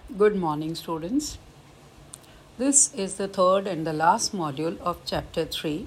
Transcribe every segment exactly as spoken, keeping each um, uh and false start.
Good morning, students. This is the third and the last module of chapter three.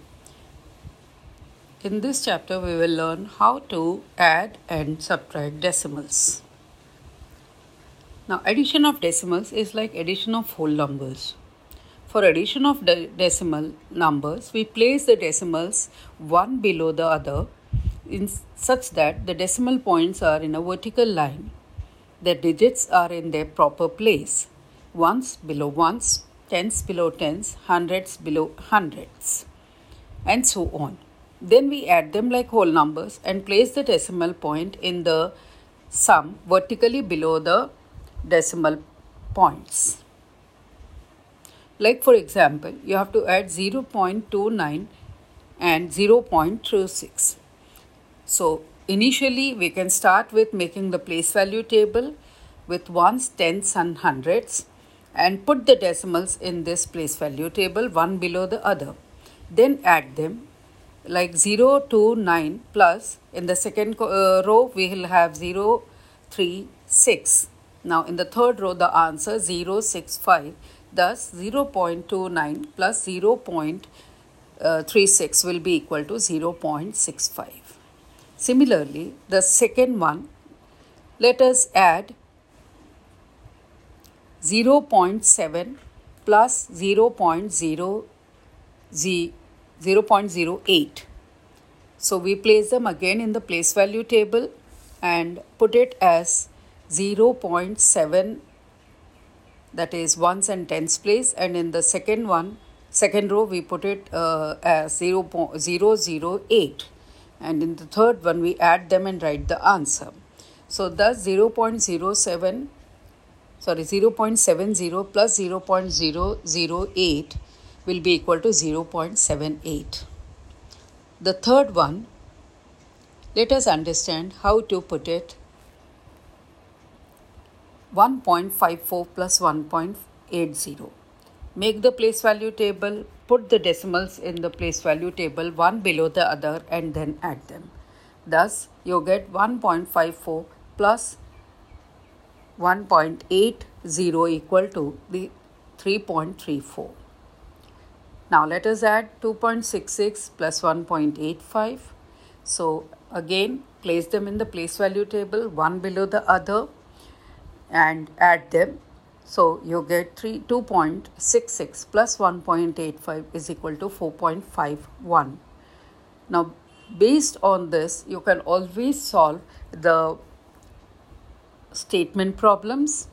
In this chapter, we will learn how to add and subtract decimals. Now, addition of decimals is like addition of whole numbers. For addition of de- decimal numbers, we place the decimals one below the other in such that the decimal points are in a vertical line. The digits are in their proper place. Ones below ones, tens below tens, hundreds below hundreds, and so on. Then we add them like whole numbers and place the decimal point in the sum vertically below the decimal points. Like for example, you have to add zero point two nine and zero point two six. So initially we can start with making the place value table with ones, tens and hundreds and put the decimals in this place value table one below the other. Then add them like zero to nine plus in the second uh, row we will have zero, three, six. Now in the third row the answer zero, six, five. Thus zero point two nine plus zero point three six will be equal to zero point six five. Similarly, the second one, let us add zero point seven plus zero point zero eight. So we place them again in the place value table and put it as zero point seven, that is ones and tens place, and in the second one, second row we put it uh, as zero point zero zero eight. And in the third one, we add them and write the answer. So thus zero point zero seven, sorry, zero point seven zero plus zero point zero zero eight will be equal to zero point seven eight. The third one, let us understand how to put it. one point five four plus one point eight zero. Make the place value table, put the decimals in the place value table one below the other and then add them. Thus, you get one point five four plus one point eight zero equal to the three point three four. Now, let us add two point six six plus one point eight five. So, again, place them in the place value table one below the other and add them. So you get two point six six plus one point eight five is equal to four point five one. Now, based on this, you can always solve the statement problems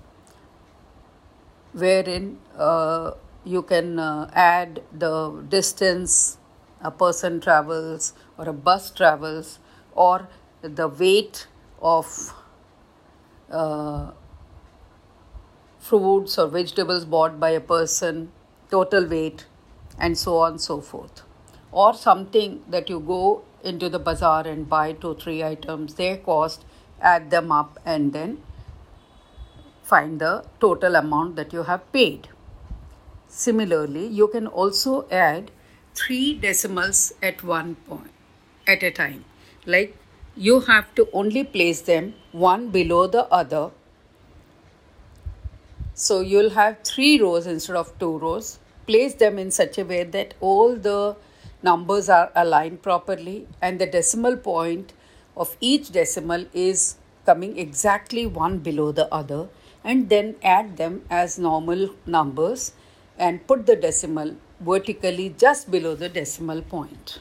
wherein uh, you can uh, add the distance a person travels or a bus travels or the weight of uh, fruits or vegetables bought by a person, total weight, and so on and so forth. Or something that you go into the bazaar and buy two, three items, their cost, add them up and then find the total amount that you have paid. Similarly, you can also add three decimals at one point, at a time. Like you have to only place them one below the other. So you'll have three rows instead of two rows. Place them in such a way that all the numbers are aligned properly and the decimal point of each decimal is coming exactly one below the other, and then add them as normal numbers and put the decimal vertically just below the decimal point.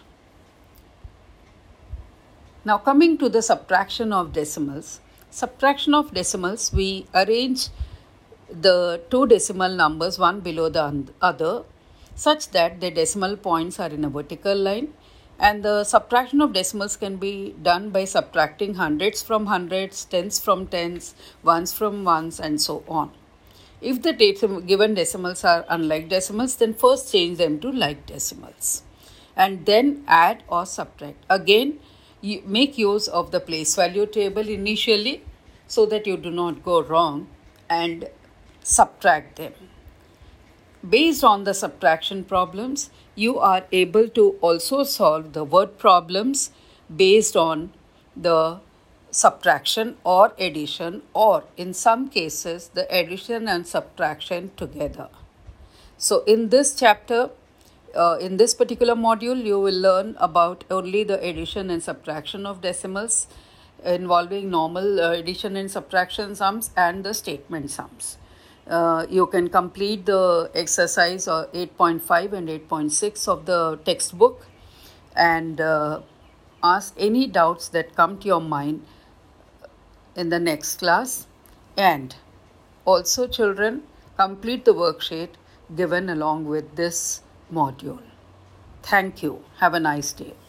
Now coming to the subtraction of decimals. Subtraction of decimals, we arrange the two decimal numbers one below the other such that the decimal points are in a vertical line, and the subtraction of decimals can be done by subtracting hundreds from hundreds, tens from tens, ones from ones, and so on. If the decim- given decimals are unlike decimals, then first change them to like decimals and then add or subtract. Again, you make use of the place value table initially so that you do not go wrong, and subtract them. Based on the subtraction problems, you are able to also solve the word problems based on the subtraction or addition, or in some cases the addition and subtraction together. So in this chapter, uh, in this particular module, you will learn about only the addition and subtraction of decimals involving normal uh, addition and subtraction sums and the statement sums. Uh, you can complete the exercise uh, eight point five and eight point six of the textbook and uh, ask any doubts that come to your mind in the next class. And also, children, complete the worksheet given along with this module. Thank you. Have a nice day.